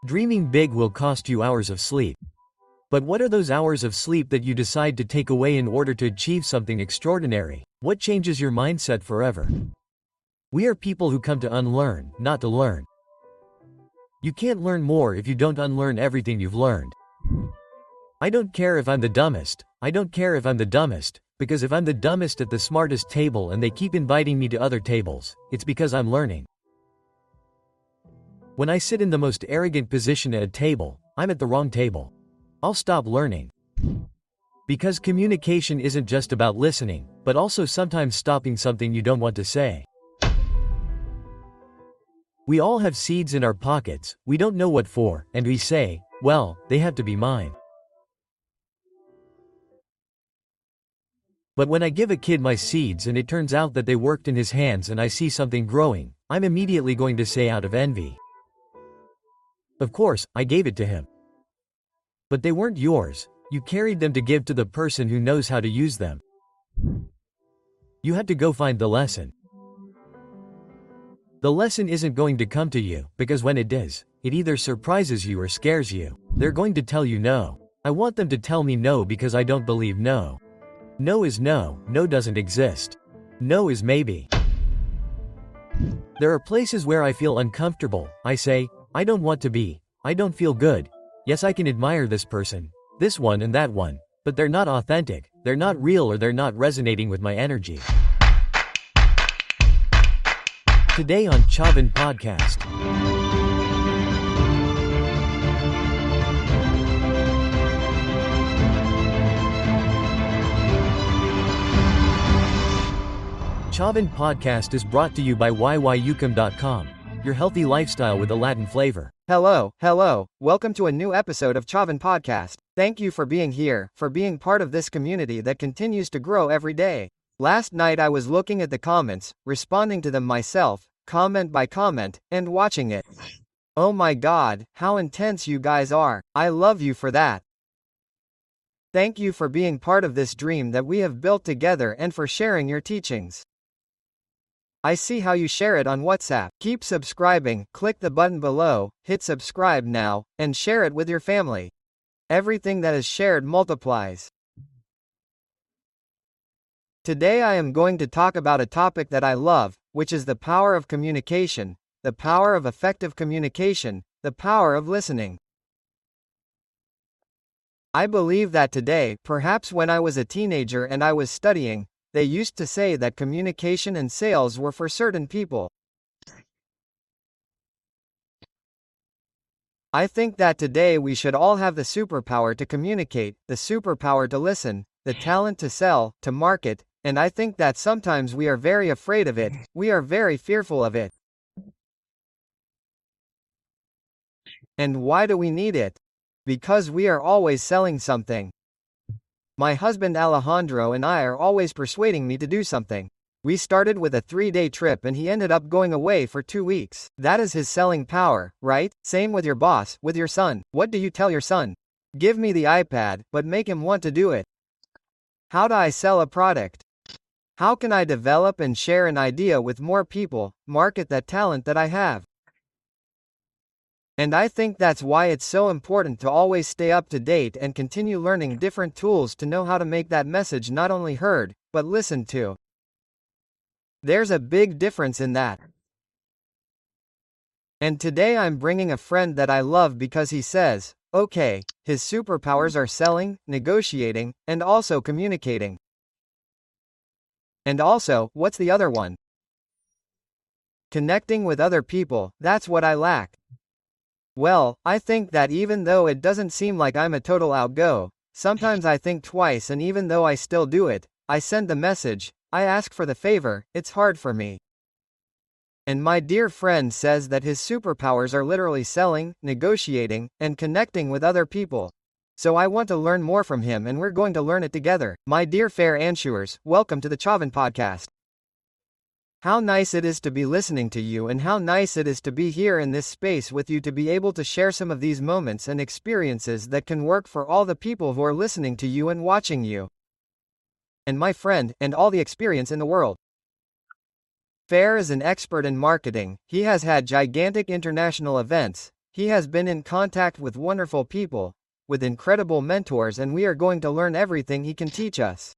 Dreaming big will cost you hours of sleep. But what are those hours of sleep that you decide to take away in order to achieve something extraordinary? What changes your mindset forever? We are people who come to unlearn, not to learn. You can't learn more if you don't unlearn everything you've learned. I don't care if I'm the dumbest, because if I'm the dumbest at the smartest table and they keep inviting me to other tables, it's because I'm learning. When I sit in the most arrogant position at a table, I'm at the wrong table. I'll stop learning. Because communication isn't just about listening, but also sometimes stopping something you don't want to say. We all have seeds in our pockets, we don't know what for, and we say, well, they have to be mine. But when I give a kid my seeds and it turns out that they worked in his hands and I see something growing, I'm immediately going to say out of envy. Of course, I gave it to him. But they weren't yours, you carried them to give to the person who knows how to use them. You had to go find the lesson. The lesson isn't going to come to you, because when it does, it either surprises you or scares you. They're going to tell you no. I want them to tell me no because I don't believe no. No is no, no doesn't exist. No is maybe. There are places where I feel uncomfortable, I say, I don't want to be, I don't feel good. Yes, I can admire this person, this one and that one, but they're not authentic, they're not real, or they're not resonating with my energy. Today on Chavan Podcast. Chavan Podcast is brought to you by yyucam.com, your healthy lifestyle with a Latin flavor. Hello, welcome to a new episode of Chavan Podcast. Thank you for being here, for being part of this community that continues to grow every day. Last night I was looking at the comments, responding to them myself, comment by comment, and watching it. Oh my god, how intense you guys are. I love you for that. Thank you for being part of this dream that we have built together and for sharing your teachings. I see how you share it on WhatsApp. Keep subscribing, click the button below, hit subscribe now, and share it with your family. Everything that is shared multiplies. Today I am going to talk about a topic that I love, which is the power of communication, the power of effective communication, the power of listening. I believe that today, perhaps when I was a teenager and I was studying, they used to say that communication and sales were for certain people. I think that today we should all have the superpower to communicate, the superpower to listen, the talent to sell, to market, and I think that sometimes we are very afraid of it, we are very fearful of it. And why do we need it? Because we are always selling something. My husband Alejandro and I are always persuading me to do something. We started with a 3-day trip and he ended up going away for 2 weeks. That is his selling power, right? Same with your boss, with your son. What do you tell your son? Give me the iPad, but make him want to do it. How do I sell a product? How can I develop and share an idea with more people, market that talent that I have? And I think that's why it's so important to always stay up to date and continue learning different tools to know how to make that message not only heard, but listened to. There's a big difference in that. And today I'm bringing a friend that I love because he says, okay, his superpowers are selling, negotiating, and also communicating. And also, what's the other one? Connecting with other people, that's what I lack. Well, I think that even though it doesn't seem like I'm a total outgo, sometimes I think twice, and even though I still do it, I send the message, I ask for the favor, it's hard for me. And my dear friend says that his superpowers are literally selling, negotiating, and connecting with other people. So I want to learn more from him and we're going to learn it together. My dear fair answerers, welcome to the Chavan Podcast. How nice it is to be listening to you and how nice it is to be here in this space with you to be able to share some of these moments and experiences that can work for all the people who are listening to you and watching you. And my friend, and all the experience in the world. Fair is an expert in marketing, he has had gigantic international events, He has been in contact with wonderful people, with incredible mentors, and we are going to learn everything he can teach us.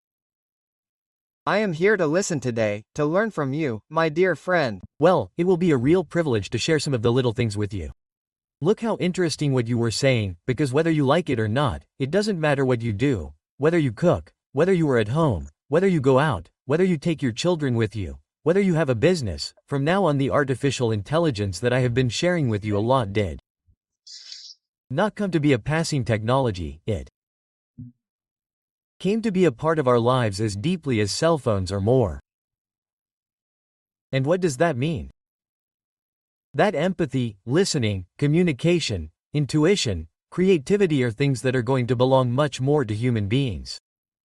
I am here to listen today, to learn from you, my dear friend. Well, it will be a real privilege to share some of the little things with you. Look how interesting what you were saying, because whether you like it or not, it doesn't matter what you do, whether you cook, whether you are at home, whether you go out, whether you take your children with you, whether you have a business, from now on the artificial intelligence that I have been sharing with you a lot did not come to be a passing technology, it came to be a part of our lives as deeply as cell phones or more. And what does that mean? That empathy, listening, communication, intuition, creativity are things that are going to belong much more to human beings.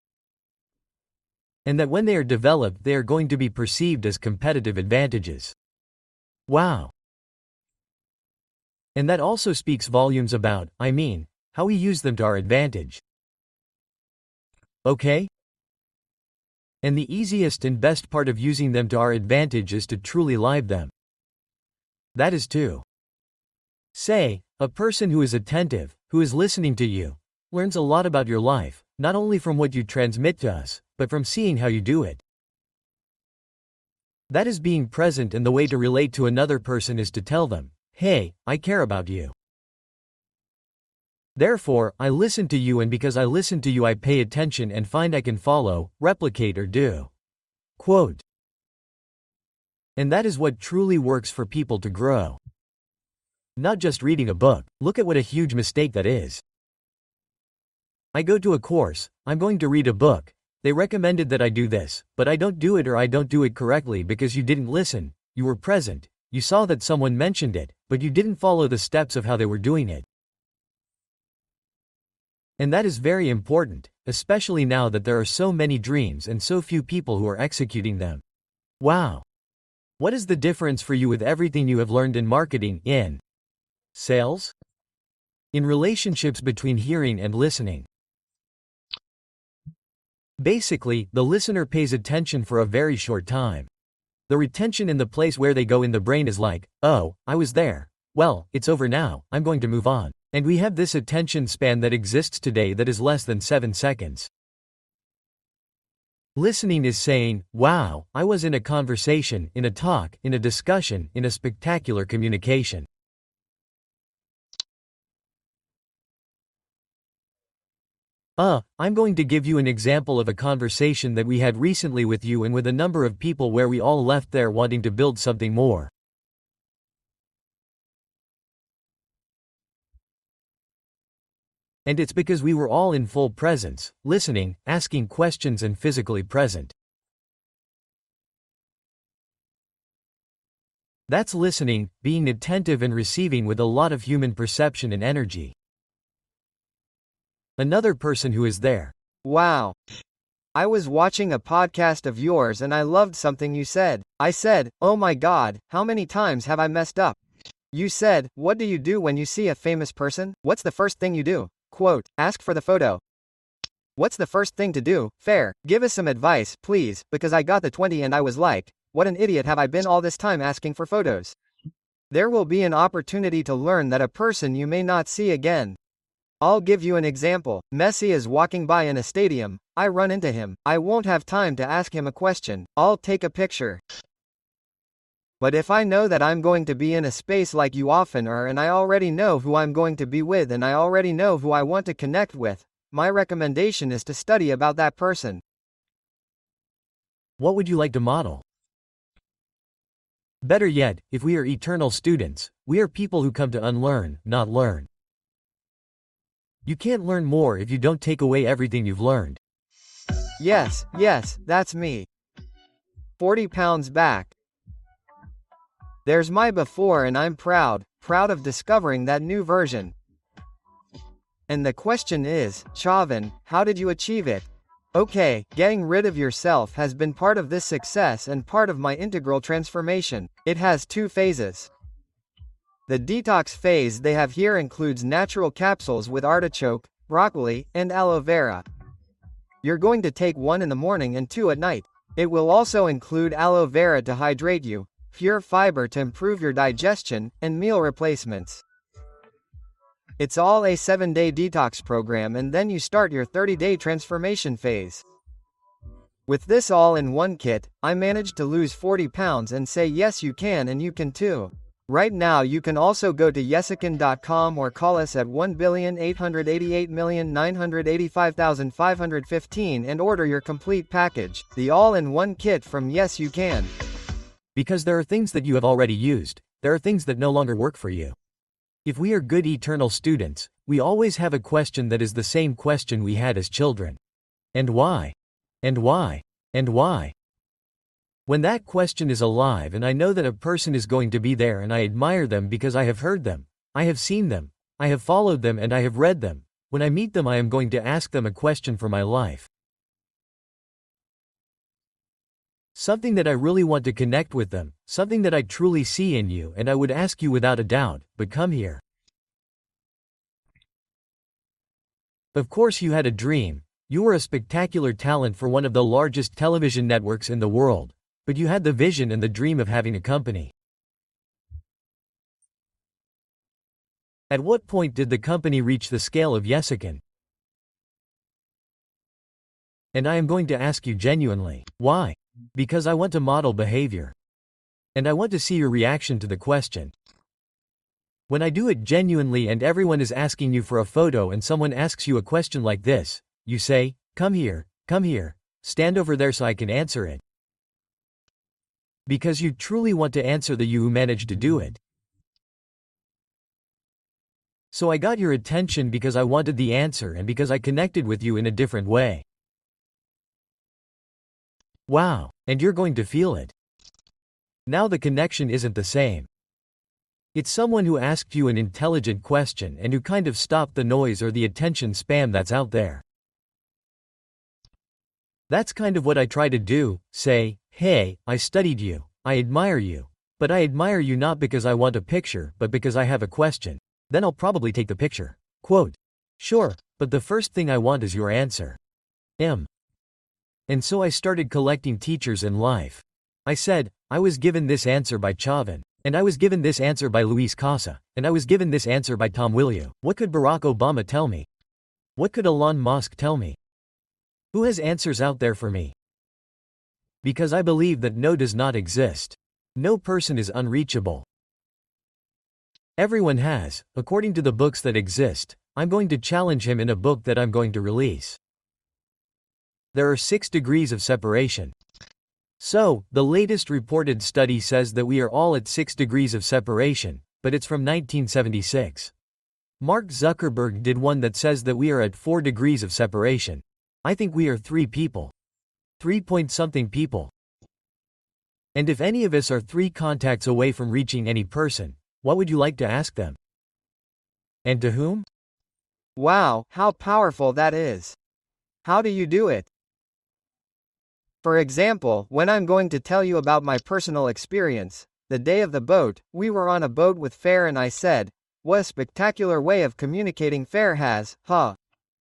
And that when they are developed, they are going to be perceived as competitive advantages. Wow. And that also speaks volumes about, how we use them to our advantage. Okay? And the easiest and best part of using them to our advantage is to truly live them. That is to say, a person who is attentive, who is listening to you, learns a lot about your life, not only from what you transmit to us, but from seeing how you do it. That is being present, and the way to relate to another person is to tell them, hey, I care about you. Therefore, I listen to you, and because I listen to you, I pay attention and find I can follow, replicate, or do. Quote. And that is what truly works for people to grow. Not just reading a book. Look at what a huge mistake that is. I go to a course, I'm going to read a book. They recommended that I do this, but I don't do it, or I don't do it correctly because you didn't listen, you were present, you saw that someone mentioned it, but you didn't follow the steps of how they were doing it. And that is very important, especially now that there are so many dreams and so few people who are executing them. Wow. What is the difference for you with everything you have learned in marketing, in sales, in relationships between hearing and listening? Basically, the listener pays attention for a very short time. The retention in the place where they go in the brain is like, oh, I was there. Well, it's over now, I'm going to move on. And we have this attention span that exists today that is less than 7 seconds. Listening is saying, wow, I was in a conversation, in a talk, in a discussion, in a spectacular communication. I'm going to give you an example of a conversation that we had recently with you and with a number of people where we all left there wanting to build something more. And it's because we were all in full presence, listening, asking questions, and physically present. That's listening, being attentive and receiving with a lot of human perception and energy. Another person who is there. Wow. I was watching a podcast of yours and I loved something you said. I said, oh my God, how many times have I messed up? You said, what do you do when you see a famous person? What's the first thing you do? Quote, ask for the photo. What's the first thing to do? Fair, give us some advice, please, because I got the 20 and I was like, what an idiot have I been all this time asking for photos. There will be an opportunity to learn that a person you may not see again. I'll give you an example. Messi is walking by in a stadium. I run into him. I won't have time to ask him a question. I'll take a picture. But if I know that I'm going to be in a space like you often are, and I already know who I'm going to be with, and I already know who I want to connect with, my recommendation is to study about that person. What would you like to model? Better yet, if we are eternal students, we are people who come to unlearn, not learn. You can't learn more if you don't take away everything you've learned. Yes, that's me. 40 pounds back. There's my before, and I'm proud of discovering that new version. And the question is, Chauvin, how did you achieve it? Okay, getting rid of yourself has been part of this success and part of my integral transformation. It has 2 phases. The detox phase they have here includes natural capsules with artichoke, broccoli, and aloe vera. You're going to take 1 in the morning and 2 at night. It will also include aloe vera to hydrate you, pure fiber to improve your digestion, and meal replacements. It's all a 7-day detox program and then you start your 30-day transformation phase. With this all-in-one kit, I managed to lose 40 pounds and say yes you can and you can too. Right now you can also go to yesican.com or call us at 1,888,985,515 and order your complete package, the all-in-one kit from Yes You Can. Because there are things that you have already used, there are things that no longer work for you. If we are good eternal students, we always have a question that is the same question we had as children. And why? And why? And why? When that question is alive and I know that a person is going to be there and I admire them because I have heard them, I have seen them, I have followed them and I have read them, when I meet them I am going to ask them a question for my life. Something that I really want to connect with them, something that I truly see in you and I would ask you without a doubt, but come here. Of course you had a dream, you were a spectacular talent for one of the largest television networks in the world, but you had the vision and the dream of having a company. At what point did the company reach the scale of Yesican? And I am going to ask you genuinely, why? Because I want to model behavior. And I want to see your reaction to the question. When I do it genuinely and everyone is asking you for a photo and someone asks you a question like this, you say, come here, stand over there so I can answer it. Because you truly want to answer the you who managed to do it. So I got your attention because I wanted the answer and because I connected with you in a different way. Wow, and you're going to feel it. Now the connection isn't the same. It's someone who asked you an intelligent question and who kind of stopped the noise or the attention spam that's out there. That's kind of what I try to do, say, hey, I studied you, I admire you, but I admire you not because I want a picture but because I have a question. Then I'll probably take the picture. Quote, sure, but the first thing I want is your answer. And so I started collecting teachers in life. I said, I was given this answer by Chavin, and I was given this answer by Luis Casa, and I was given this answer by Tom Willieu. What could Barack Obama tell me? What could Elon Musk tell me? Who has answers out there for me? Because I believe that no does not exist. No person is unreachable. Everyone has, according to the books that exist. I'm going to challenge him in a book that I'm going to release. There are 6 degrees of separation. So, the latest reported study says that we are all at 6 degrees of separation, but it's from 1976. Mark Zuckerberg did one that says that we are at 4 degrees of separation. I think we are 3 people. 3-point-something people. And if any of us are 3 contacts away from reaching any person, what would you like to ask them? And to whom? Wow, how powerful that is. How do you do it? For example, when I'm going to tell you about my personal experience, the day of the boat, we were on a boat with Fair and I said, what a spectacular way of communicating Fair has, huh?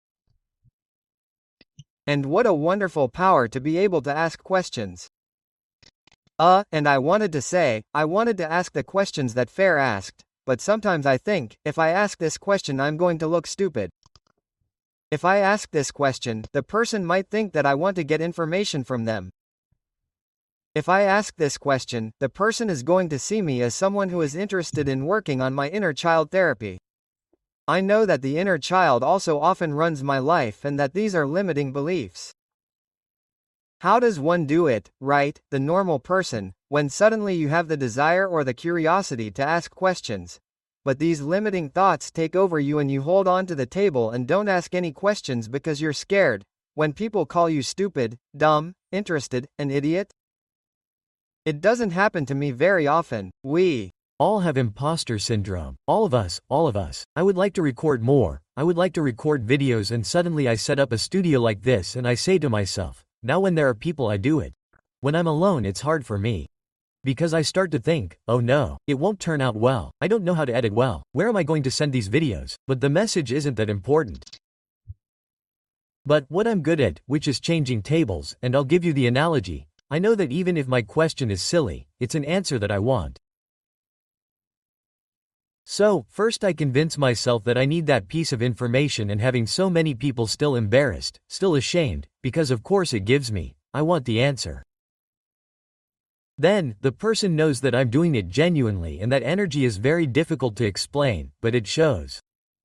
And what a wonderful power to be able to ask questions. And I wanted to say, I wanted to ask the questions that Fair asked, but sometimes I think, if I ask this question I'm going to look stupid. If I ask this question, the person might think that I want to get information from them. If I ask this question, the person is going to see me as someone who is interested in working on my inner child therapy. I know that the inner child also often runs my life and that these are limiting beliefs. How does one do it, right, the normal person, when suddenly you have the desire or the curiosity to ask questions? But these limiting thoughts take over you and you hold on to the table and don't ask any questions because you're scared, when people call you stupid, dumb, interested, an idiot? It doesn't happen to me very often. We all have imposter syndrome. All of us. I would like to record more. I would like to record videos and suddenly I set up a studio like this and I say to myself, now when there are people I do it. When I'm alone it's hard for me. Because I start to think, oh no, it won't turn out well, I don't know how to edit well, where am I going to send these videos? But the message isn't that important. But what I'm good at, which is changing tables, and I'll give you the analogy, I know that even if my question is silly, it's an answer that I want. So, first I convince myself that I need that piece of information, and having so many people still embarrassed, still ashamed, because of course it gives me, I want the answer. Then, the person knows that I'm doing it genuinely, and that energy is very difficult to explain, but it shows.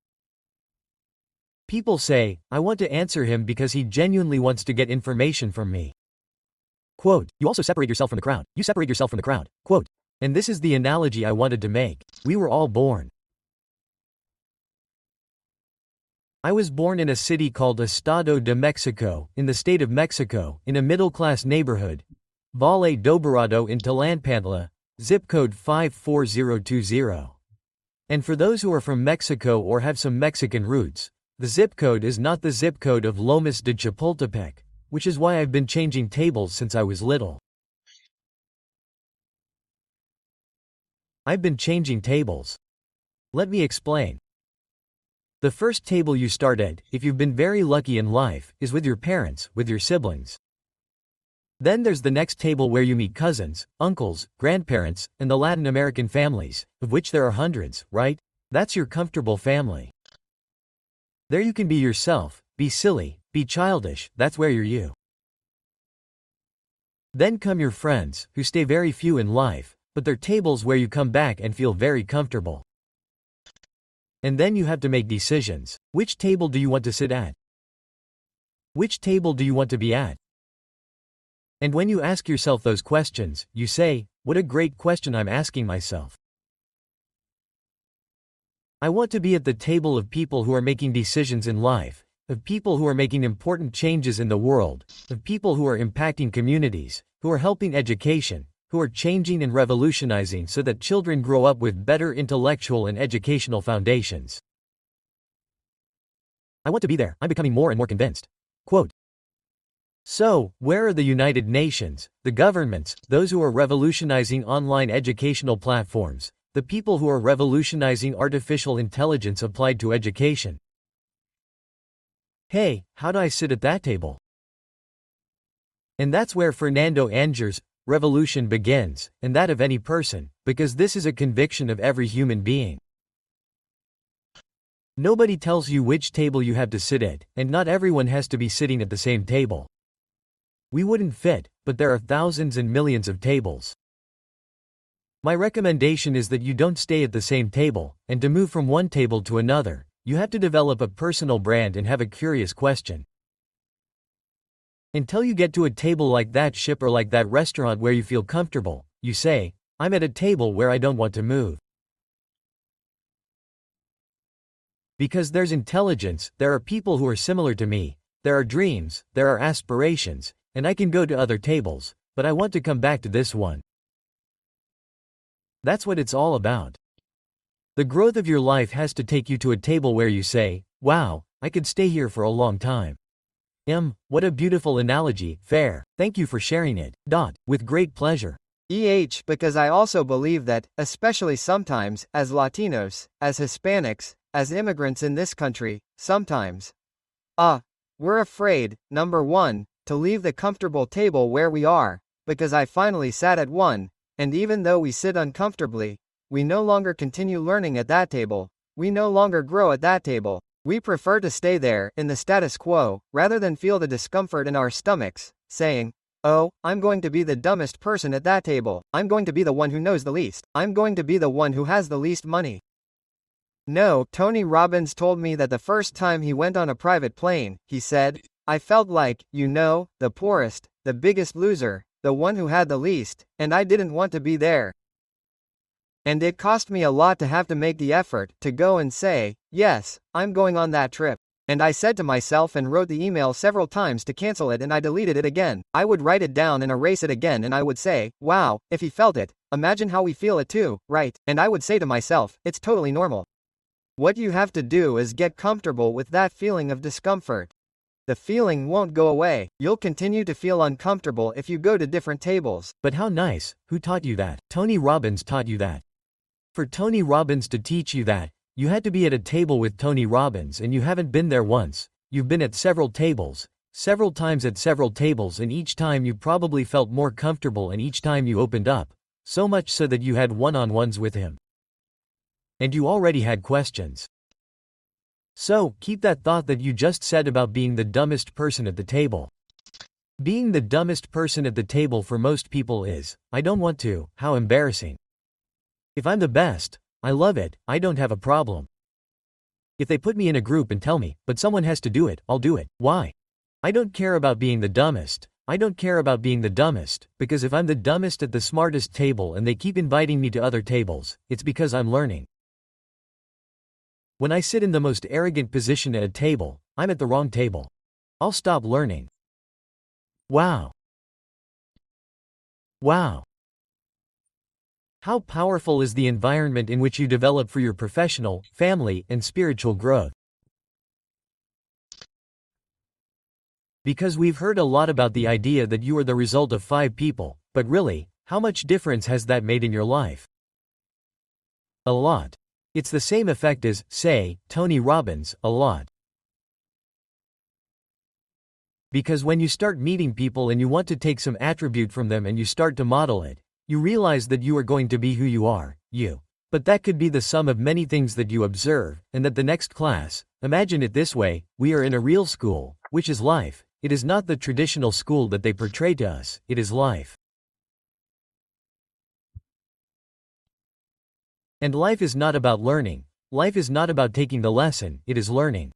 People say, I want to answer him because he genuinely wants to get information from me. Quote, you also separate yourself from the crowd. You separate yourself from the crowd. Quote, and this is the analogy I wanted to make. We were all born. I was born in a city called Estado de Mexico, in the state of Mexico, in a middle-class neighborhood, Valle Doborado in Tlalnepantla, zip code 54020. And for those who are from Mexico or have some Mexican roots, the zip code is not the zip code of Lomas de Chapultepec, which is why I've been changing tables since I was little. I've been changing tables. Let me explain. The first table you start at, if you've been very lucky in life, is with your parents, with your siblings. Then there's the next table where you meet cousins, uncles, grandparents, and the Latin American families, of which there are hundreds, right? That's your comfortable family. There you can be yourself, be silly, be childish, that's where you're you. Then come your friends, who stay very few in life, but they're tables where you come back and feel very comfortable. And then you have to make decisions. Which table do you want to sit at? Which table do you want to be at? And when you ask yourself those questions, you say, what a great question I'm asking myself. I want to be at the table of people who are making decisions in life, of people who are making important changes in the world, of people who are impacting communities, who are helping education, who are changing and revolutionizing so that children grow up with better intellectual and educational foundations. I want to be there. I'm becoming more and more convinced. Quote, so, where are the United Nations, the governments, those who are revolutionizing online educational platforms, the people who are revolutionizing artificial intelligence applied to education? Hey, how do I sit at that table? And that's where Fernando Anger's revolution begins, and that of any person, because this is a conviction of every human being. Nobody tells you which table you have to sit at, and not everyone has to be sitting at the same table. We wouldn't fit, but there are thousands and millions of tables. My recommendation is that you don't stay at the same table, and to move from one table to another, you have to develop a personal brand and have a curious question. Until you get to a table like that ship or like that restaurant where you feel comfortable, you say, I'm at a table where I don't want to move. Because there's intelligence, there are people who are similar to me, there are dreams, there are aspirations, and I can go to other tables, but I want to come back to this one. That's what it's all about. The growth of your life has to take you to a table where you say, wow, I could stay here for a long time. What a beautiful analogy, fair. Thank you for sharing it. With great pleasure. Because I also believe that, especially sometimes, as Latinos, as Hispanics, as immigrants in this country, sometimes, we're afraid, number one, to leave the comfortable table where we are, because I finally sat at one, and even though we sit uncomfortably, we no longer continue learning at that table, we no longer grow at that table. We prefer to stay there, in the status quo, rather than feel the discomfort in our stomachs, saying, oh, I'm going to be the dumbest person at that table, I'm going to be the one who knows the least, I'm going to be the one who has the least money. No, Tony Robbins told me that the first time he went on a private plane, he said, I felt like, the poorest, the biggest loser, the one who had the least, and I didn't want to be there. And it cost me a lot to have to make the effort to go and say, yes, I'm going on that trip. And I said to myself and wrote the email several times to cancel it, and I deleted it again. I would write it down and erase it again, and I would say, wow, if he felt it, imagine how we feel it too, right? And I would say to myself, it's totally normal. What you have to do is get comfortable with that feeling of discomfort. The feeling won't go away. You'll continue to feel uncomfortable if you go to different tables. But how nice. Who taught you that? Tony Robbins taught you that. For Tony Robbins to teach you that, you had to be at a table with Tony Robbins, and you haven't been there once. You've been at several tables, several times at several tables, and each time you probably felt more comfortable, and each time you opened up, so much so that you had one-on-ones with him. And you already had questions. So, keep that thought that you just said about being the dumbest person at the table. Being the dumbest person at the table for most people is, I don't want to, how embarrassing. If I'm the best, I love it, I don't have a problem. If they put me in a group and tell me, but someone has to do it, I'll do it. Why? I don't care about being the dumbest. I don't care about being the dumbest, because if I'm the dumbest at the smartest table and they keep inviting me to other tables, it's because I'm learning. When I sit in the most arrogant position at a table, I'm at the wrong table. I'll stop learning. Wow. Wow. How powerful is the environment in which you develop for your professional, family, and spiritual growth? Because we've heard a lot about the idea that you are the result of 5 people, but really, how much difference has that made in your life? A lot. It's the same effect as, say, Tony Robbins, a lot. Because when you start meeting people and you want to take some attribute from them and you start to model it, you realize that you are going to be who you are, you. But that could be the sum of many things that you observe, and that the next class, imagine it this way, we are in a real school, which is life. It is not the traditional school that they portray to us, it is life. And life is not about learning. Life is not about taking the lesson, it is learning.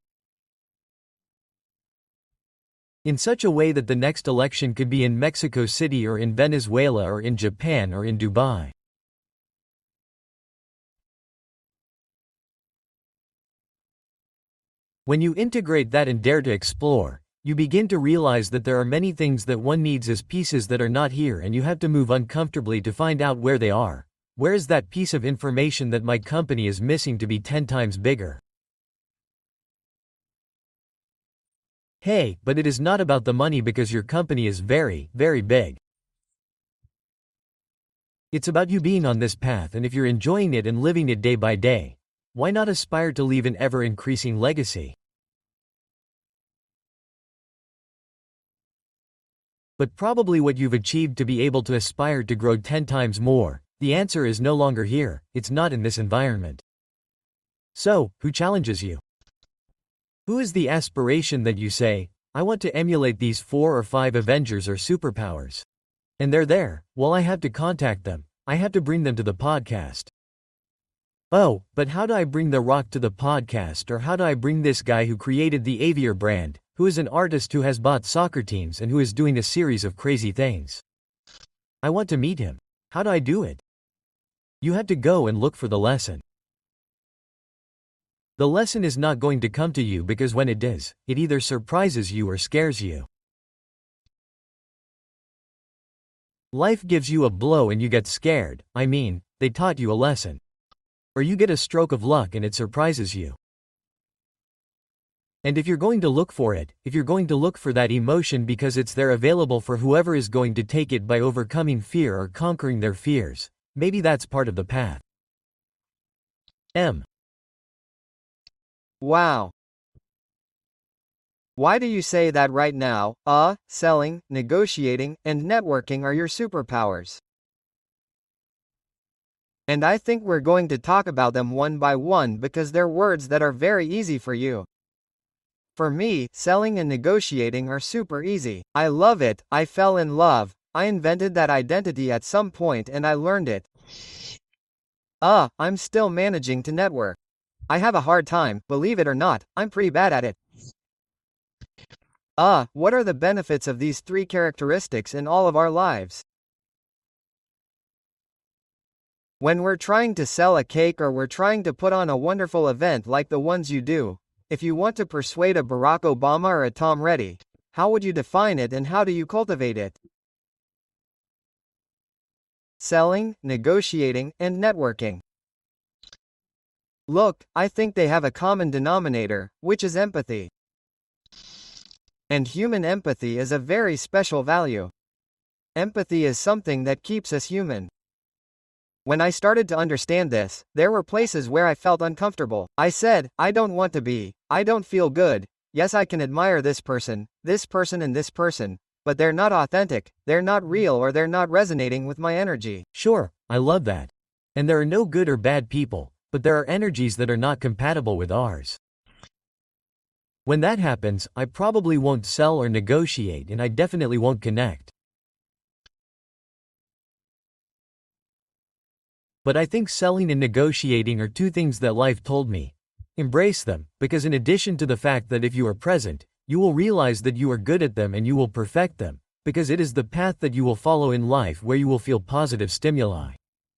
In such a way that the next election could be in Mexico City or in Venezuela or in Japan or in Dubai. When you integrate that and dare to explore, you begin to realize that there are many things that one needs as pieces that are not here, and you have to move uncomfortably to find out where they are. Where is that piece of information that my company is missing to be 10 times bigger? Hey, but it is not about the money because your company is very, very big. It's about you being on this path, and if you're enjoying it and living it day by day, why not aspire to leave an ever-increasing legacy? But probably what you've achieved to be able to aspire to grow 10 times more, the answer is no longer here, it's not in this environment. So, who challenges you? Who is the aspiration that you say, I want to emulate these 4 or 5 Avengers or superpowers? And they're there, well, I have to contact them, I have to bring them to the podcast. Oh, but how do I bring The Rock to the podcast, or how do I bring this guy who created the Aviator brand, who is an artist who has bought soccer teams and who is doing a series of crazy things? I want to meet him. How do I do it? You have to go and look for the lesson. The lesson is not going to come to you because when it does, it either surprises you or scares you. Life gives you a blow and you get scared, I mean, they taught you a lesson. Or you get a stroke of luck and it surprises you. And if you're going to look for it, if you're going to look for that emotion because it's there available for whoever is going to take it by overcoming fear or conquering their fears, maybe that's part of the path. Wow. Why do you say that right now? Selling, negotiating, and networking are your superpowers. And I think we're going to talk about them one by one because they're words that are very easy for you. For me, selling and negotiating are super easy. I love it, I fell in love, I invented that identity at some point and I learned it. I'm still managing to network. I have a hard time, believe it or not, I'm pretty bad at it. What are the benefits of these 3 characteristics in all of our lives? When we're trying to sell a cake or we're trying to put on a wonderful event like the ones you do, if you want to persuade a Barack Obama or a Tom Reddy, how would you define it and how do you cultivate it? Selling, negotiating, and networking. Look, I think they have a common denominator, which is empathy. And human empathy is a very special value. Empathy is something that keeps us human. When I started to understand this, there were places where I felt uncomfortable. I said, I don't want to be, I don't feel good, yes I can admire this person, and this person, but they're not authentic, they're not real, or they're not resonating with my energy. Sure, I love that. And there are no good or bad people, but there are energies that are not compatible with ours. When that happens, I probably won't sell or negotiate, and I definitely won't connect. But I think selling and negotiating are two things that life told me. Embrace them, because in addition to the fact that if you are present, you will realize that you are good at them and you will perfect them, because it is the path that you will follow in life where you will feel positive stimuli.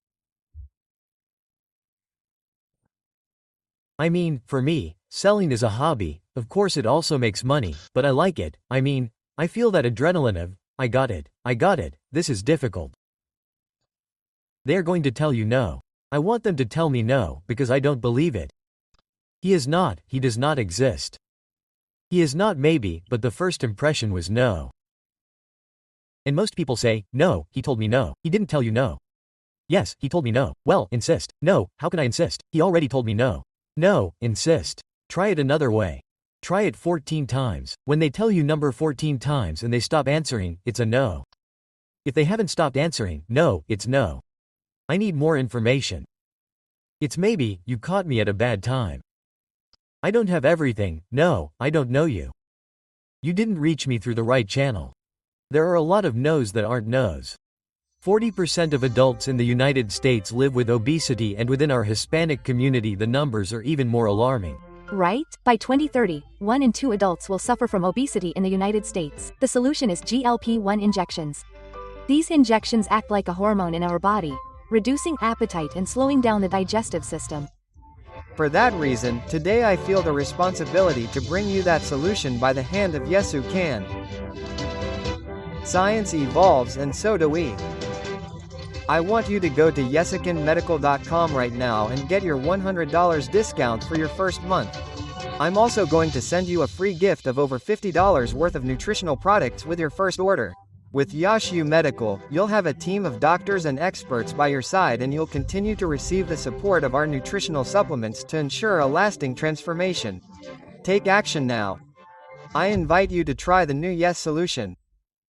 I mean, for me, selling is a hobby. Of course it also makes money, but I like it. I mean, I feel that adrenaline of, I got it, this is difficult. They are going to tell you no. I want them to tell me no, because I don't believe it. He does not exist. He is not maybe, but the first impression was no. And most people say, no, he told me no. He didn't tell you no. Yes, he told me no. Well, insist. No, how can I insist? He already told me no. No, insist. Try it another way. Try it 14 times. When they tell you number 14 times and they stop answering, it's a no. If they haven't stopped answering, no, it's no. I need more information. It's maybe, you caught me at a bad time. I don't have everything. No, I don't know you. You didn't reach me through the right channel. There are a lot of no's that aren't no's. 40% of adults in the United States live with obesity, and within our Hispanic community the numbers are even more alarming. Right? By 2030, 1 in 2 adults will suffer from obesity in the United States. The solution is GLP-1 injections. These injections act like a hormone in our body, reducing appetite and slowing down the digestive system. For that reason, today I feel the responsibility to bring you that solution by the hand of Yes Who Can. Science evolves and so do we. I want you to go to yesicanmedical.com right now and get your $100 discount for your first month. I'm also going to send you a free gift of over $50 worth of nutritional products with your first order. With Yashu Medical, you'll have a team of doctors and experts by your side, and you'll continue to receive the support of our nutritional supplements to ensure a lasting transformation. Take action now. I invite you to try the new Yes solution.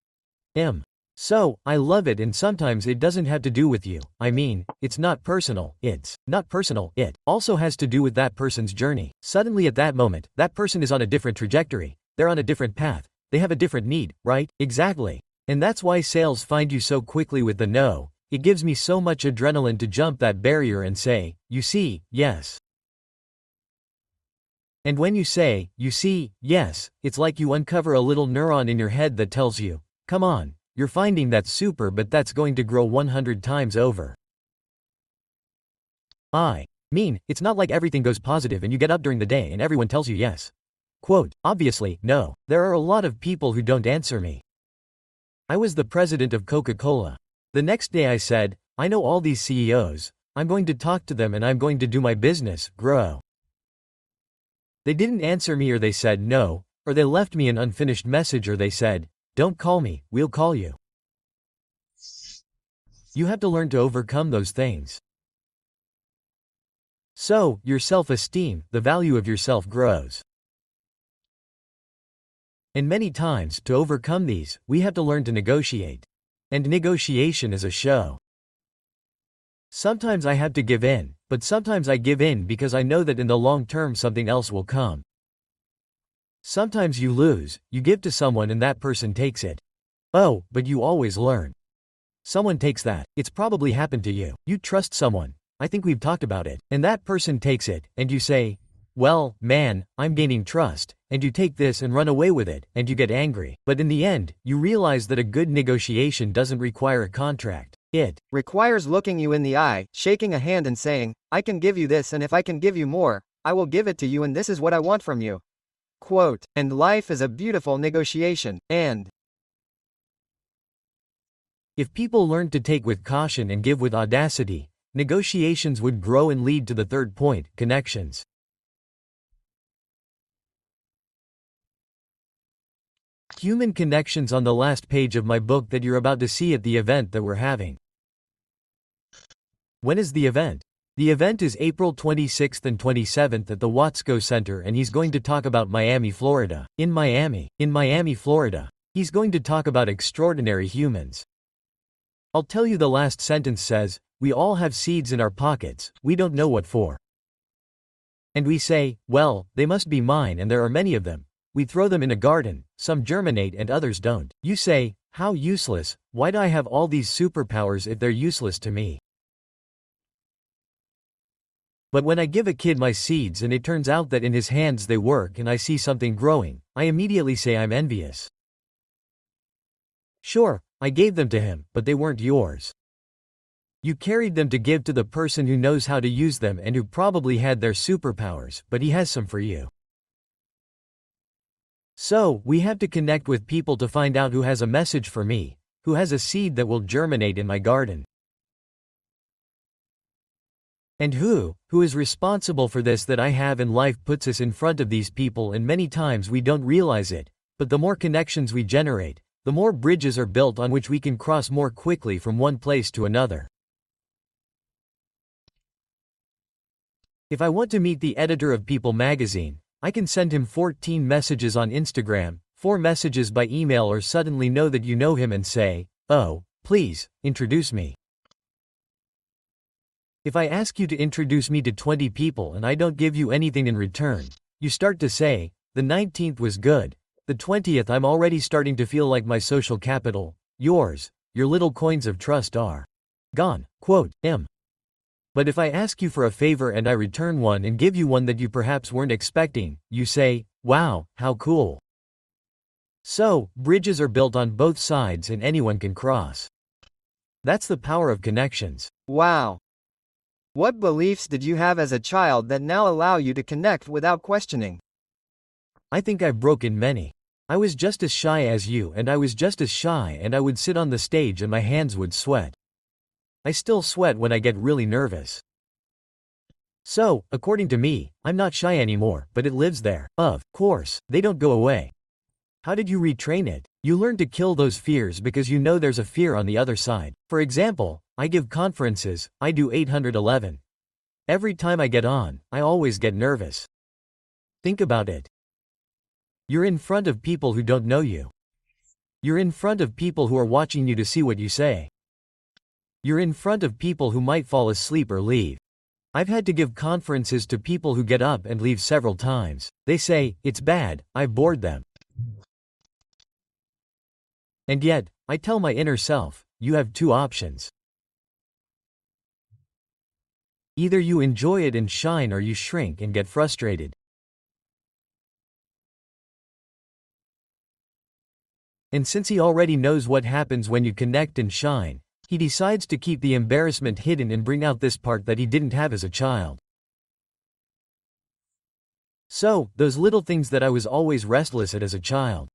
So, I love it, and sometimes it doesn't have to do with you. I mean, it's not personal, it's not personal, it also has to do with that person's journey. Suddenly at that moment, that person is on a different trajectory, they're on a different path, they have a different need, right? Exactly. And that's why sales find you so quickly with the no. It gives me so much adrenaline to jump that barrier and say, you see, yes. And when you say, you see, yes, it's like you uncover a little neuron in your head that tells you, come on. You're finding that super, but that's going to grow 100 times over. I mean, it's not like everything goes positive and you get up during the day and everyone tells you yes. Quote, obviously, no. There are a lot of people who don't answer me. I was the president of Coca-Cola. The next day I said, I know all these CEOs, I'm going to talk to them and I'm going to do my business, grow. They didn't answer me, or they said no, or they left me an unfinished message, or they said, don't call me, we'll call you. You have to learn to overcome those things. So, your self-esteem, the value of yourself grows. And many times, to overcome these, we have to learn to negotiate. And negotiation is a show. Sometimes I have to give in, but sometimes I give in because I know that in the long term something else will come. Sometimes you lose, you give to someone and that person takes it. Oh, but you always learn. Someone takes that, it's probably happened to you. You trust someone, I think we've talked about it, and that person takes it, and you say, well, man, I'm gaining trust, and you take this and run away with it, and you get angry. But in the end, you realize that a good negotiation doesn't require a contract. It requires looking you in the eye, shaking a hand and saying, I can give you this, and if I can give you more, I will give it to you, and this is what I want from you. Quote, and life is a beautiful negotiation, and if people learned to take with caution and give with audacity, negotiations would grow and lead to the third point, connections. Human connections on the last page of my book that you're about to see at the event that we're having. When is the event? The event is April 26th and 27th at the Watsco Center, and he's going to talk about Miami, Florida. In Miami, Florida. He's going to talk about extraordinary humans. I'll tell you, the last sentence says, we all have seeds in our pockets, we don't know what for. And we say, well, they must be mine and there are many of them. We throw them in a garden, some germinate and others don't. You say, how useless, why do I have all these superpowers if they're useless to me? But when I give a kid my seeds and it turns out that in his hands they work and I see something growing, I immediately say I'm envious. Sure, I gave them to him, but they weren't yours. You carried them to give to the person who knows how to use them and who probably had their superpowers, but he has some for you. So, we have to connect with people to find out who has a message for me, who has a seed that will germinate in my garden. And who is responsible for this that I have in life puts us in front of these people, and many times we don't realize it, but the more connections we generate, the more bridges are built on which we can cross more quickly from one place to another. If I want to meet the editor of People magazine, I can send him 14 messages on Instagram, 4 messages by email, or suddenly know that you know him and say, oh, please, introduce me. If I ask you to introduce me to 20 people and I don't give you anything in return, you start to say, the 19th was good, the 20th I'm already starting to feel like my social capital, yours, your little coins of trust are gone. Quote, But if I ask you for a favor and I return one and give you one that you perhaps weren't expecting, you say, wow, how cool. So, bridges are built on both sides and anyone can cross. That's the power of connections. Wow. What beliefs did you have as a child that now allow you to connect without questioning? I think I've broken many. I was just as shy as you, and I was just as shy, and I would sit on the stage and my hands would sweat. I still sweat when I get really nervous. So, according to me, I'm not shy anymore, but it lives there. Of course, they don't go away. How did you retrain it? You learn to kill those fears because you know there's a fear on the other side. For example, I give conferences, I do 811. Every time I get on, I always get nervous. Think about it. You're in front of people who don't know you. You're in front of people who are watching you to see what you say. You're in front of people who might fall asleep or leave. I've had to give conferences to people who get up and leave several times. They say, it's bad, I've bored them. And yet, I tell my inner self, you have 2 options. Either you enjoy it and shine or you shrink and get frustrated. And since he already knows what happens when you connect and shine, he decides to keep the embarrassment hidden and bring out this part that he didn't have as a child. So, those little things that I was always restless at as a child.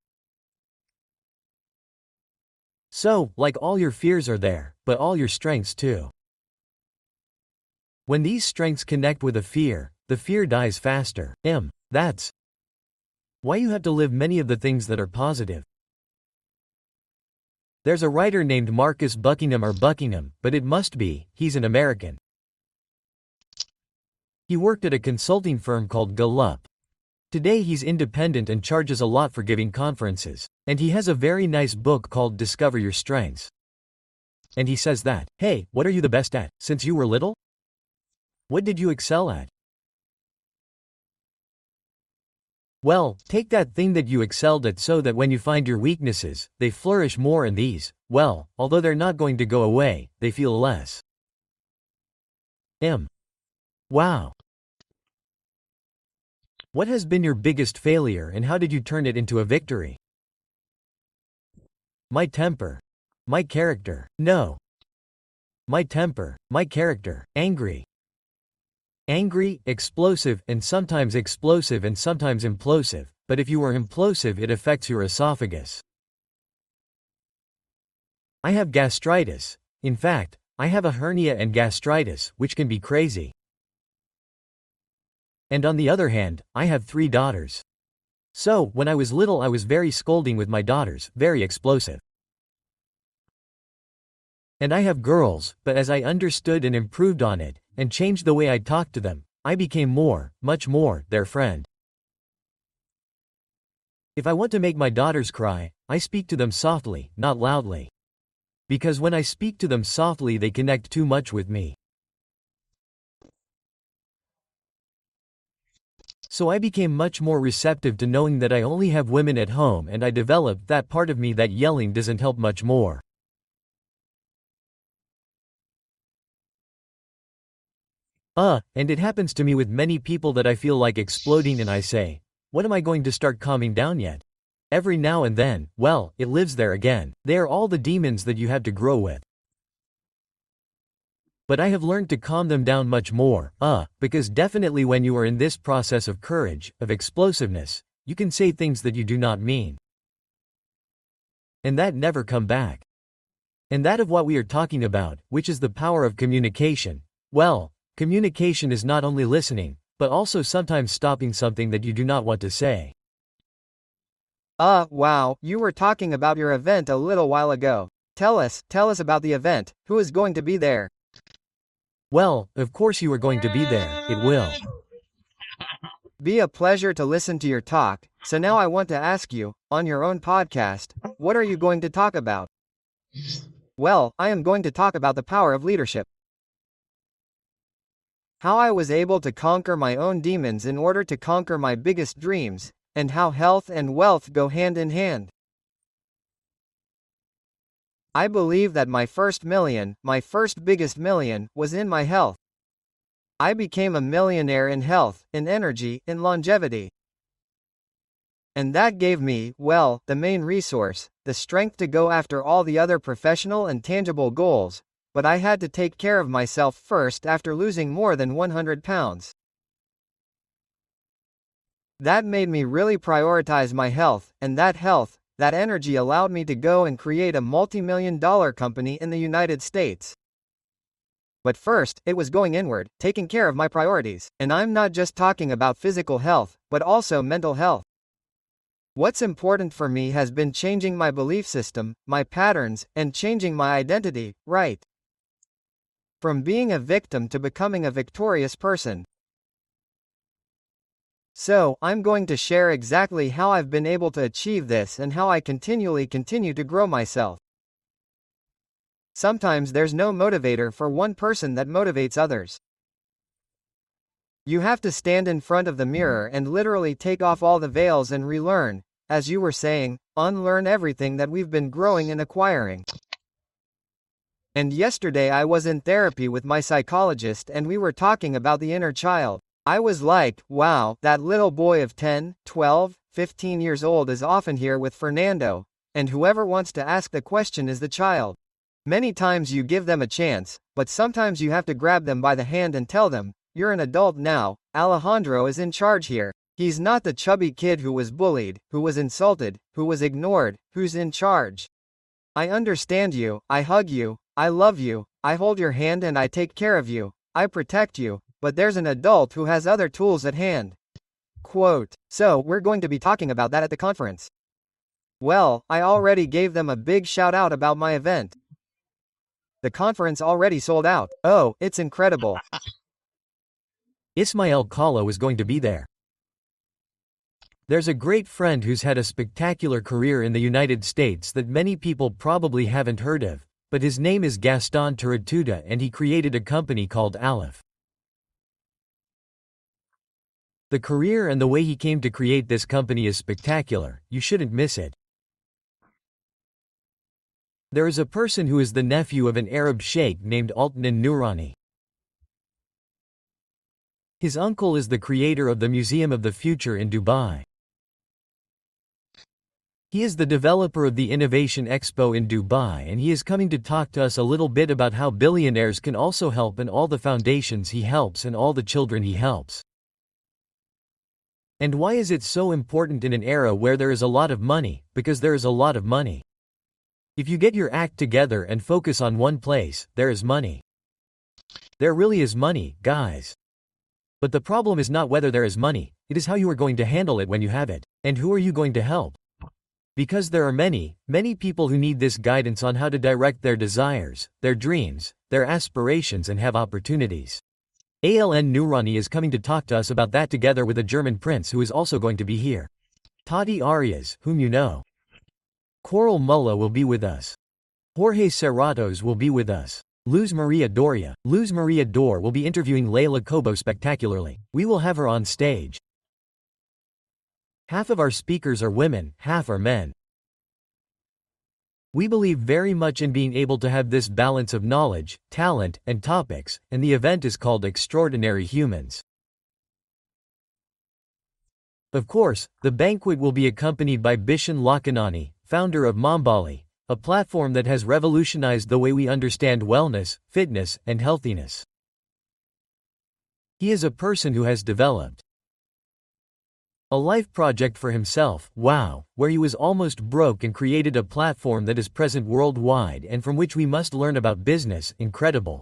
So, like all your fears are there, but all your strengths too. When these strengths connect with a fear, the fear dies faster. That's why you have to live many of the things that are positive. There's a writer named Marcus Buckingham, but it must be, he's an American. He worked at a consulting firm called Gallup. Today he's independent and charges a lot for giving conferences. And he has a very nice book called Discover Your Strengths. And he says that, hey, what are you the best at, since you were little? What did you excel at? Well, take that thing that you excelled at so that when you find your weaknesses, they flourish more, and these, well, although they're not going to go away, they feel less. Wow. What has been your biggest failure and how did you turn it into a victory? My temper. My character. No. My temper. My character. Angry. Angry, explosive, and sometimes implosive, but if you are implosive it affects your esophagus. I have gastritis. In fact, I have a hernia and gastritis, which can be crazy. And on the other hand, I have 3 daughters. So, when I was little I was very scolding with my daughters, very explosive. And I have girls, but as I understood and improved on it, and changed the way I talked to them, I became much more, their friend. If I want to make my daughters cry, I speak to them softly, not loudly. Because when I speak to them softly they connect too much with me. So I became much more receptive to knowing that I only have women at home, and I developed that part of me that yelling doesn't help much more. And it happens to me with many people that I feel like exploding and I say, what am I going to start calming down yet? Every now and then, well, it lives there again. They are all the demons that you have to grow with. But I have learned to calm them down much more, because definitely when you are in this process of courage, of explosiveness, you can say things that you do not mean. And that never come back. And that of what we are talking about, which is the power of communication. Well, communication is not only listening, but also sometimes stopping something that you do not want to say. Wow, you were talking about your event a little while ago. Tell us about the event. Who is going to be there? Well, of course you are going to be there. It will be a pleasure to listen to your talk. So now I want to ask you, on your own podcast, what are you going to talk about? Well, I am going to talk about the power of leadership. How I was able to conquer my own demons in order to conquer my biggest dreams, and how health and wealth go hand in hand. I believe that my first biggest million, was in my health. I became a millionaire in health, in energy, in longevity. And that gave me, well, the main resource, the strength to go after all the other professional and tangible goals, but I had to take care of myself first after losing more than 100 pounds. That made me really prioritize my health, and that energy allowed me to go and create a multi-million-dollar company in the United States. But first, it was going inward, taking care of my priorities, and I'm not just talking about physical health, but also mental health. What's important for me has been changing my belief system, my patterns, and changing my identity, right? From being a victim to becoming a victorious person. So, I'm going to share exactly how I've been able to achieve this and how I continually continue to grow myself. Sometimes there's no motivator for one person that motivates others. You have to stand in front of the mirror and literally take off all the veils and relearn, as you were saying, unlearn everything that we've been growing and acquiring. And yesterday I was in therapy with my psychologist and we were talking about the inner child. I was like, wow, that little boy of 10, 12, 15 years old is often here with Fernando, and whoever wants to ask the question is the child. Many times you give them a chance, but sometimes you have to grab them by the hand and tell them, you're an adult now, Alejandro is in charge here. He's not the chubby kid who was bullied, who was insulted, who was ignored, who's in charge. I understand you, I hug you, I love you, I hold your hand and I take care of you, I protect you. But there's an adult who has other tools at hand. Quote. So, we're going to be talking about that at the conference. Well, I already gave them a big shout out about my event. The conference already sold out. Oh, it's incredible. Ismael Cala was going to be there. There's a great friend who's had a spectacular career in the United States that many people probably haven't heard of, but his name is Gaston Tiratuta and he created a company called Aleph. The career and the way he came to create this company is spectacular, you shouldn't miss it. There is a person who is the nephew of an Arab sheikh named Altan Noorani. His uncle is the creator of the Museum of the Future in Dubai. He is the developer of the Innovation Expo in Dubai and he is coming to talk to us a little bit about how billionaires can also help and all the foundations he helps and all the children he helps. And why is it so important in an era where there is a lot of money? Because there is a lot of money. If you get your act together and focus on one place, there is money. There really is money, guys. But the problem is not whether there is money, it is how you are going to handle it when you have it. And who are you going to help? Because there are many people who need this guidance on how to direct their desires, their dreams, their aspirations and have opportunities. Aln Noorani is coming to talk to us about that together with a German prince who is also going to be here. Tati Arias, whom you know. Coral Mulla will be with us. Jorge Serratos will be with us. Luz Maria Doria. Luz Maria Dor will be interviewing Leila Cobo spectacularly. We will have her on stage. Half of our speakers are women, half are men. We believe very much in being able to have this balance of knowledge, talent, and topics, and the event is called Extraordinary Humans. Of course, the banquet will be accompanied by Bishan Lakanani, founder of Mombali, a platform that has revolutionized the way we understand wellness, fitness, and healthiness. He is a person who has developed a life project for himself, wow, where he was almost broke and created a platform that is present worldwide and from which we must learn about business, incredible.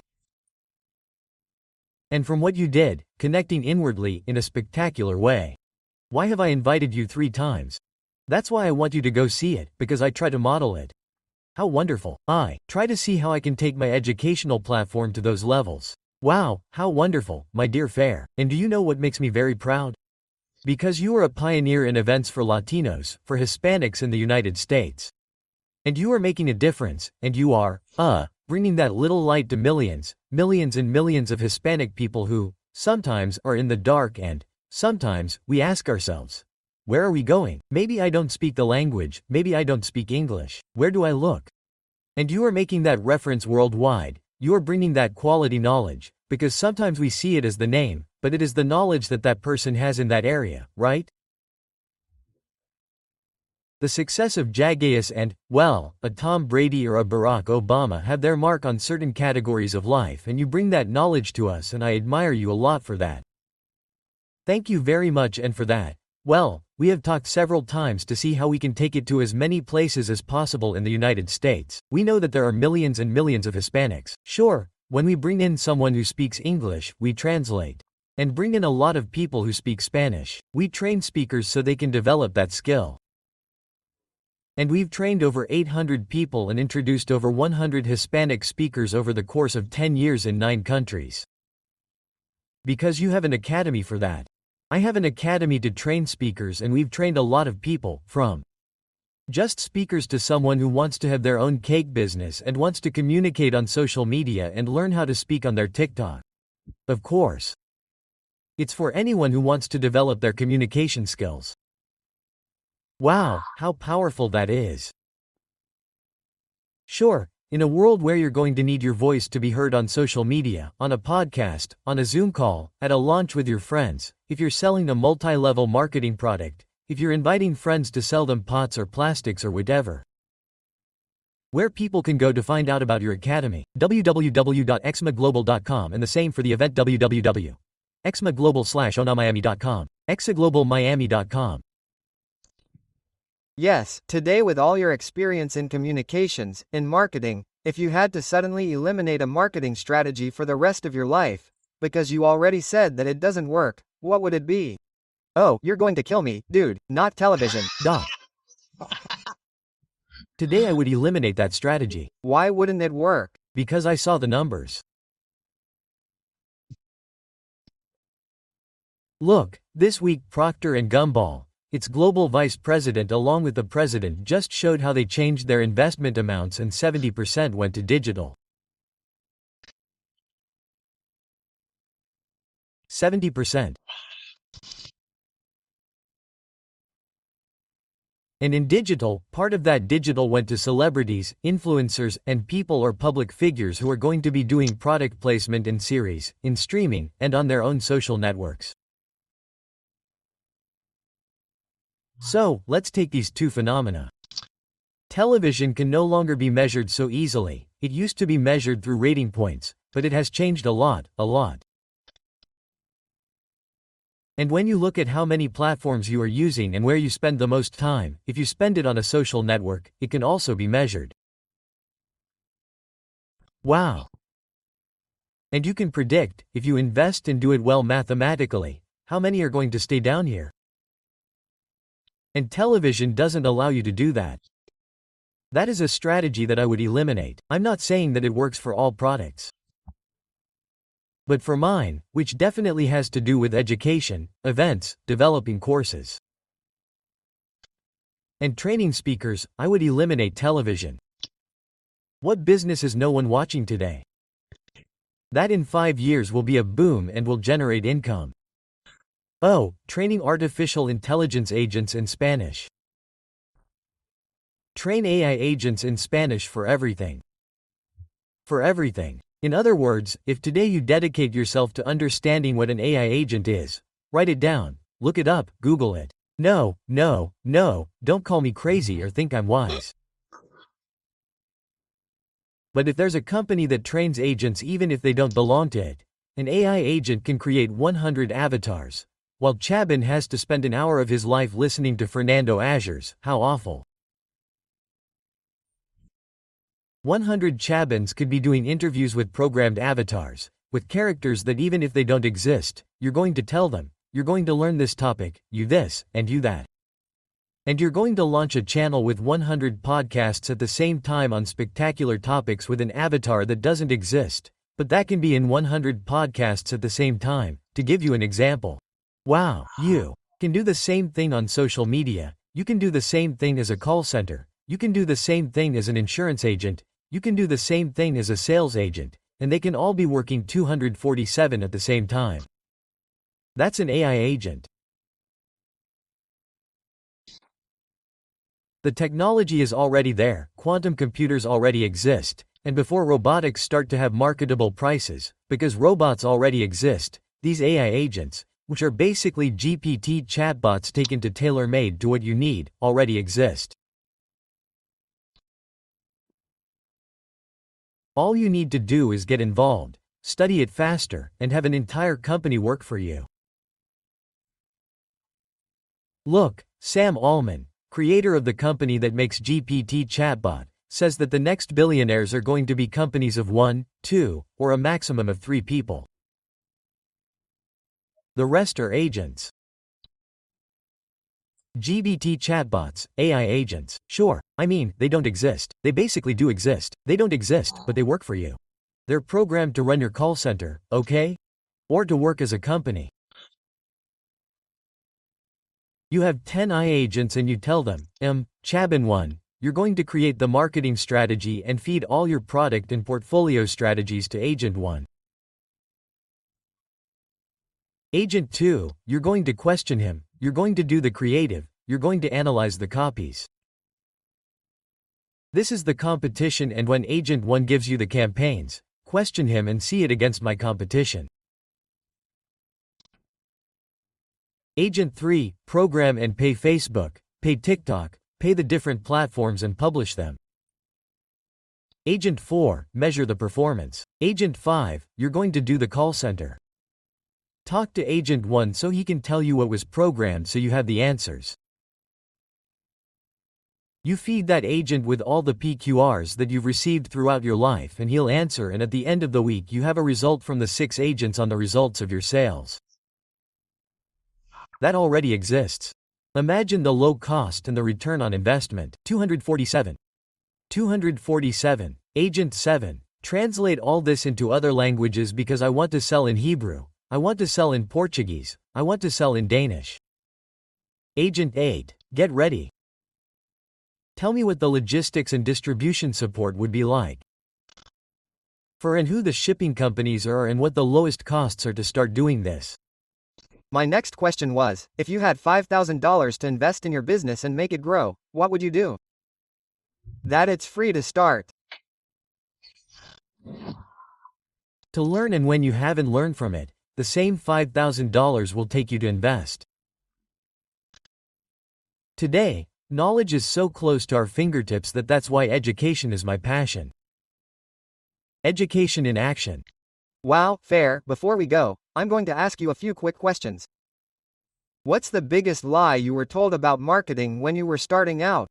And from what you did, connecting inwardly in a spectacular way. Why have I invited you 3 times? That's why I want you to go see it, because I try to model it. How wonderful. I try to see how I can take my educational platform to those levels. Wow, how wonderful, my dear Fair. And do you know what makes me very proud? Because you are a pioneer in events for Latinos, for Hispanics in the United States. And you are making a difference, and you are, bringing that little light to millions, millions and millions of Hispanic people who, sometimes are in the dark and, sometimes, we ask ourselves, where are we going? Maybe I don't speak the language, maybe I don't speak English, where do I look? And you are making that reference worldwide, you are bringing that quality knowledge, because sometimes we see it as the name, but it is the knowledge that that person has in that area, right? The success of Jaggeus and, well, a Tom Brady or a Barack Obama have their mark on certain categories of life, and you bring that knowledge to us, and I admire you a lot for that. Thank you very much, and for that, well, we have talked several times to see how we can take it to as many places as possible in the United States. We know that there are millions and millions of Hispanics. Sure, when we bring in someone who speaks English, we translate. And bring in a lot of people who speak Spanish. We train speakers so they can develop that skill. And we've trained over 800 people and introduced over 100 Hispanic speakers over the course of 10 years in 9 countries. Because you have an academy for that. I have an academy to train speakers, and we've trained a lot of people, from just speakers to someone who wants to have their own cake business and wants to communicate on social media and learn how to speak on their TikTok. Of course. It's for anyone who wants to develop their communication skills. Wow, how powerful that is. Sure, in a world where you're going to need your voice to be heard on social media, on a podcast, on a Zoom call, at a launch with your friends, if you're selling a multi-level marketing product, if you're inviting friends to sell them pots or plastics or whatever. Where people can go to find out about your academy, www.exmaglobal.com, and the same for the event www.exmaglobal/onamiami.com, exaglobalmiami.com. Yes, today with all your experience in communications, in marketing, if you had to suddenly eliminate a marketing strategy for the rest of your life, because you already said that it doesn't work, what would it be? Oh, you're going to kill me, dude, not television. Doc. Today I would eliminate that strategy. Why wouldn't it work? Because I saw the numbers. Look, this week Procter & Gamble, its global vice president along with the president, just showed how they changed their investment amounts and 70% went to digital. 70%. And in digital, part of that digital went to celebrities, influencers, and people or public figures who are going to be doing product placement in series, in streaming, and on their own social networks. So, let's take these two phenomena. Television can no longer be measured so easily. It used to be measured through rating points, but it has changed a lot, a lot. And when you look at how many platforms you are using and where you spend the most time, if you spend it on a social network, it can also be measured. Wow. And you can predict, if you invest and do it well mathematically, how many are going to stay down here. And television doesn't allow you to do that. That is a strategy that I would eliminate. I'm not saying that it works for all products. But for mine, which definitely has to do with education, events, developing courses, and training speakers, I would eliminate television. What business is no one watching today? That in 5 years will be a boom and will generate income. Oh, training artificial intelligence agents in Spanish. Train AI agents in Spanish for everything. For everything. In other words, if today you dedicate yourself to understanding what an AI agent is, write it down, look it up, Google it. No, don't call me crazy or think I'm wise. But if there's a company that trains agents even if they don't belong to it, an AI agent can create 100 avatars, while Chabin has to spend an hour of his life listening to Fernando Azures. How awful. 100 Chabins could be doing interviews with programmed avatars, with characters that even if they don't exist, you're going to tell them, you're going to learn this topic, you this, and you that. And you're going to launch a channel with 100 podcasts at the same time on spectacular topics with an avatar that doesn't exist, but that can be in 100 podcasts at the same time, to give you an example. Wow, you can do the same thing on social media, you can do the same thing as a call center, you can do the same thing as an insurance agent, you can do the same thing as a sales agent, and they can all be working 247 at the same time. That's an AI agent. The technology is already there, quantum computers already exist, and before robotics start to have marketable prices, because robots already exist, these AI agents, which are basically GPT chatbots taken to tailor-made to what you need, already exist. All you need to do is get involved, study it faster, and have an entire company work for you. Look, Sam Altman, creator of the company that makes GPT chatbot, says that the next billionaires are going to be companies of 1, 2, or a maximum of 3 people. The rest are agents. GPT chatbots, AI agents. Sure, I mean, they don't exist. They basically do exist. They don't exist, but they work for you. They're programmed to run your call center, okay? Or to work as a company. You have 10 AI agents and you tell them, Chabin 1, you're going to create the marketing strategy and feed all your product and portfolio strategies to Agent 1. Agent 2, you're going to question him, you're going to do the creative, you're going to analyze the copies. This is the competition, and when Agent 1 gives you the campaigns, question him and see it against my competition. Agent 3, program and pay Facebook, pay TikTok, pay the different platforms and publish them. Agent 4, measure the performance. Agent 5, you're going to do the call center. Talk to Agent 1 so he can tell you what was programmed so you have the answers. You feed that agent with all the PQRs that you've received throughout your life and he'll answer, and at the end of the week you have a result from the 6 agents on the results of your sales. That already exists. Imagine the low cost and the return on investment. 247. Agent 7. Translate all this into other languages because I want to sell in Hebrew. I want to sell in Portuguese. I want to sell in Danish. Agent 8. Get ready. Tell me what the logistics and distribution support would be like. For and who the shipping companies are and what the lowest costs are to start doing this. My next question was, if you had $5,000 to invest in your business and make it grow, what would you do? That it's free to start. To learn, and when you haven't learned from it, the same $5,000 will take you to invest. Today, knowledge is so close to our fingertips that's why education is my passion. Education in action. Wow, fair. Before we go, I'm going to ask you a few quick questions. What's the biggest lie you were told about marketing when you were starting out?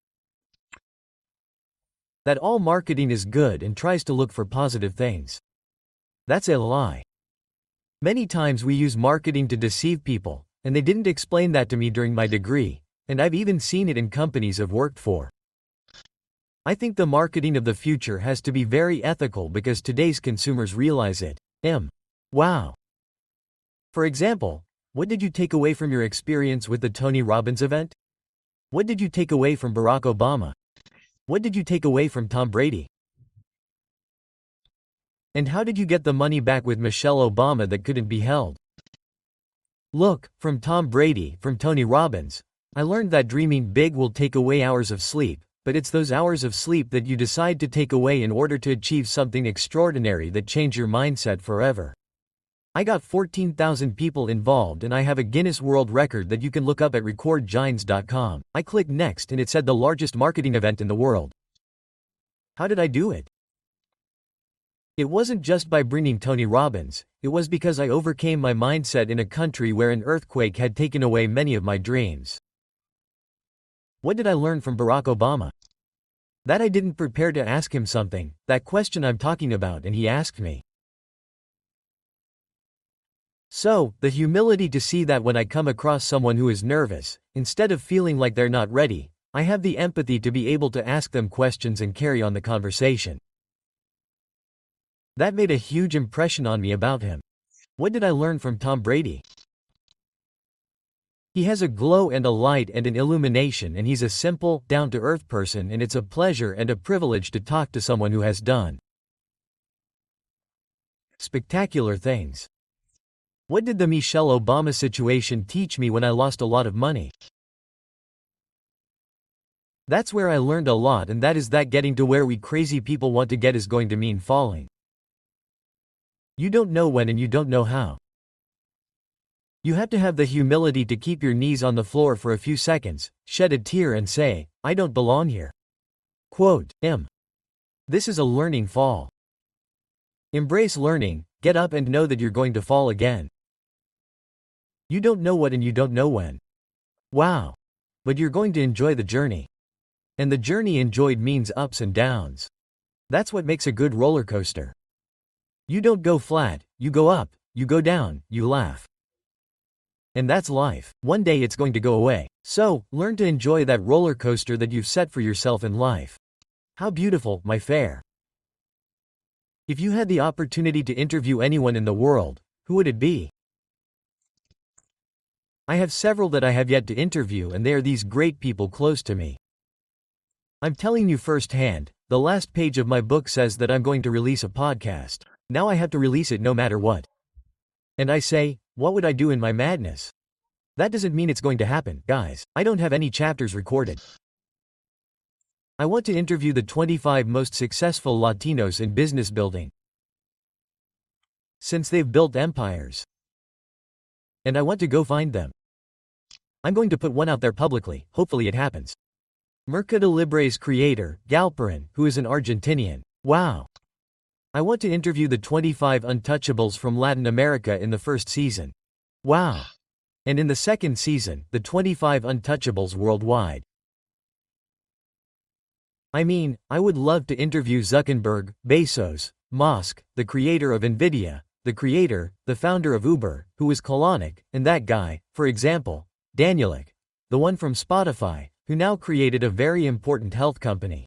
That all marketing is good and tries to look for positive things. That's a lie. Many times we use marketing to deceive people, and they didn't explain that to me during my degree, and I've even seen it in companies I've worked for. I think the marketing of the future has to be very ethical because today's consumers realize it. Wow. For example, what did you take away from your experience with the Tony Robbins event? What did you take away from Barack Obama? What did you take away from Tom Brady? And how did you get the money back with Michelle Obama that couldn't be held? Look, from Tom Brady, from Tony Robbins. I learned that dreaming big will take away hours of sleep, but it's those hours of sleep that you decide to take away in order to achieve something extraordinary that change your mindset forever. I got 14,000 people involved and I have a Guinness World Record that you can look up at recordgines.com. I clicked next and it said the largest marketing event in the world. How did I do it? It wasn't just by bringing Tony Robbins, it was because I overcame my mindset in a country where an earthquake had taken away many of my dreams. What did I learn from Barack Obama? That I didn't prepare to ask him something, that question I'm talking about, and he asked me. So, the humility to see that when I come across someone who is nervous, instead of feeling like they're not ready, I have the empathy to be able to ask them questions and carry on the conversation. That made a huge impression on me about him. What did I learn from Tom Brady? He has a glow and a light and an illumination, and he's a simple, down-to-earth person, and it's a pleasure and a privilege to talk to someone who has done spectacular things. What did the Michelle Obama situation teach me when I lost a lot of money? That's where I learned a lot, and that is that getting to where we crazy people want to get is going to mean falling. You don't know when and you don't know how. You have to have the humility to keep your knees on the floor for a few seconds, shed a tear and say, I don't belong here. Quote, This is a learning fall. Embrace learning, get up and know that you're going to fall again. You don't know what and you don't know when. Wow. But you're going to enjoy the journey. And the journey enjoyed means ups and downs. That's what makes a good roller coaster. You don't go flat, you go up, you go down, you laugh. And that's life. One day it's going to go away. So, learn to enjoy that roller coaster that you've set for yourself in life. How beautiful, my fair. If you had the opportunity to interview anyone in the world, who would it be? I have several that I have yet to interview, and they are these great people close to me. I'm telling you firsthand, the last page of my book says that I'm going to release a podcast. Now I have to release it no matter what. And I say, what would I do in my madness? That doesn't mean it's going to happen, guys. I don't have any chapters recorded. I want to interview the 25 most successful Latinos in business building, since they've built empires. And I want to go find them. I'm going to put one out there publicly, hopefully it happens. Mercado Libre's creator, Galperin, who is an Argentinian. Wow. I want to interview the 25 untouchables from Latin America in the first season. Wow. And in the second season, the 25 untouchables worldwide. I mean, I would love to interview Zuckerberg, Bezos, Musk, the creator of Nvidia, the founder of Uber, who is Kalanick, and that guy, for example, Danielic, the one from Spotify, who now created a very important health company.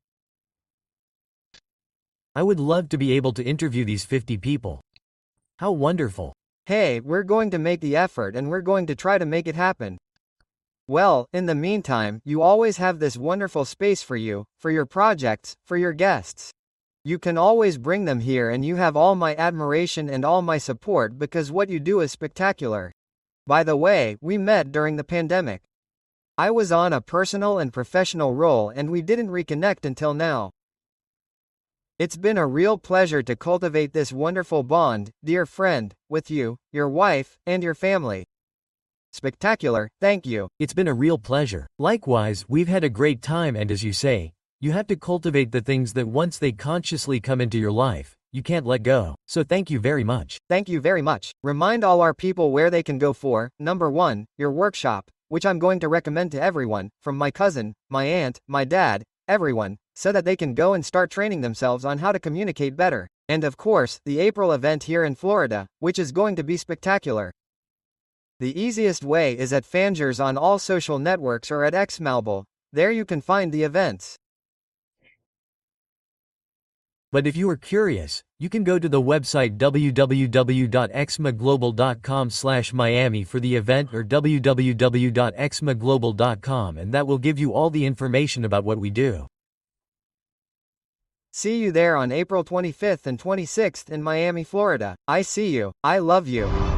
I would love to be able to interview these 50 people. How wonderful. Hey, we're going to make the effort and we're going to try to make it happen. Well, in the meantime, you always have this wonderful space for you, for your projects, for your guests. You can always bring them here and you have all my admiration and all my support because what you do is spectacular. By the way, we met during the pandemic. I was on a personal and professional role and we didn't reconnect until now. It's been a real pleasure to cultivate this wonderful bond, dear friend, with you, your wife, and your family. Spectacular, thank you. It's been a real pleasure. Likewise, we've had a great time, and as you say, you have to cultivate the things that once they consciously come into your life, you can't let go. So thank you very much. Thank you very much. Remind all our people where they can go for, number 1, your workshop, which I'm going to recommend to everyone, from my cousin, my aunt, my dad, everyone, so that they can go and start training themselves on how to communicate better. And of course, the April event here in Florida, which is going to be spectacular. The easiest way is at Fangers on all social networks or at Xmobile. There you can find the events. But if you are curious, you can go to the website www.exmaglobal.com/Miami for the event or www.exmaglobal.com, and that will give you all the information about what we do. See you there on April 25th and 26th in Miami, Florida. I see you. I love you.